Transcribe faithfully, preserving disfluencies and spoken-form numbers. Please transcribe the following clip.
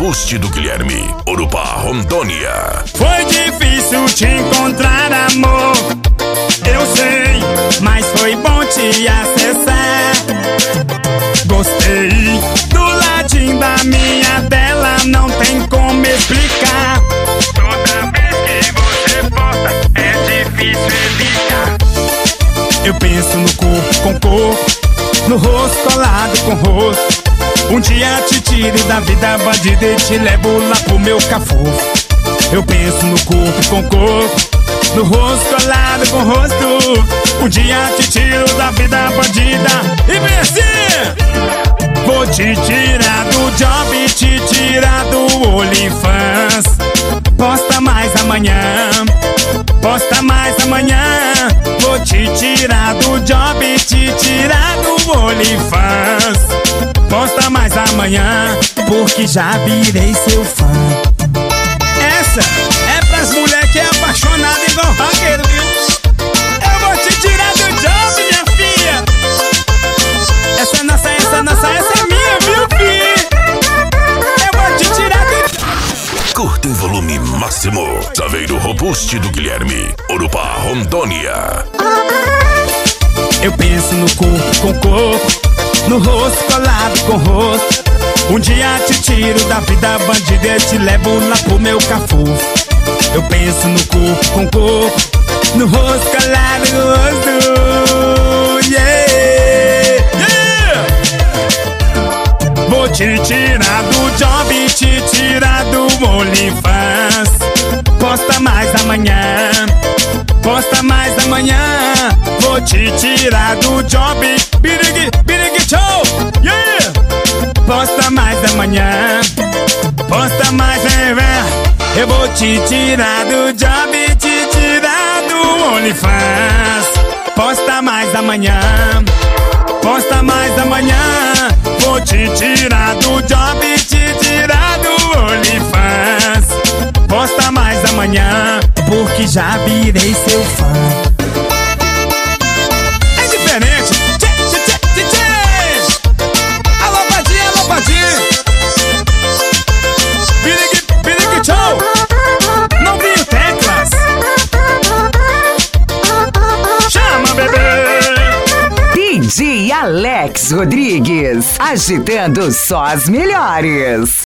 Robuste do Guilherme, Urupá, Rondônia. Foi difícil te encontrar, amor, eu sei, mas foi bom te acessar. Gostei do ladinho da minha tela, não tem como explicar. Toda vez que você posta é difícil evitar. Eu penso no corpo com corpo, no rosto colado com rosto. Um dia te tiro da vida bandida e te levo lá pro meu cafofo. Eu penso no corpo com corpo, no rosto colado com rosto. Um dia te tiro da vida bandida e vem assim. Vou te tirar do job, te tirar do OnlyFans. Posta mais amanhã, posta mais amanhã. Vou te tirar do job, te tirar do OnlyFans. Posta mais amanhã, porque já virei seu fã. Essa é pras mulher que é apaixonada igual raqueiro, viu? Eu vou te tirar do job, minha filha. Essa é nossa, essa é nossa, essa é minha, viu, filha? Eu vou te tirar do... Curta em volume máximo. Saveiro Robuste do Guilherme, Urupá, Rondônia. Eu penso no corpo com corpo, no rosto colado com rosto. Um dia te tiro da vida bandida e te levo lá pro meu cafofo. Eu penso no corpo com corpo, no rosto colado com rosto. Yeah, yeah. Vou te tirar do job, te tirar do OnlyFans. Posta mais amanhã, posta mais amanhã. Vou te tirar do job, birigui, birigui, show, yeah! Posta mais amanhã, posta mais amanhã. Eu vou te tirar do job, te tirar do OnlyFans. Posta mais amanhã, posta mais amanhã. Vou te tirar do job, te tirar do OnlyFans. Posta mais amanhã, porque já virei seu fã. É diferente. Tchê, tchê, tchê, tchê, tchê. Alô, Badinha, alô, Badinha. Birigui, birigui, show. Não vi teclas. Chama, bebê. D J Alex Rodrigues, agitando só as melhores.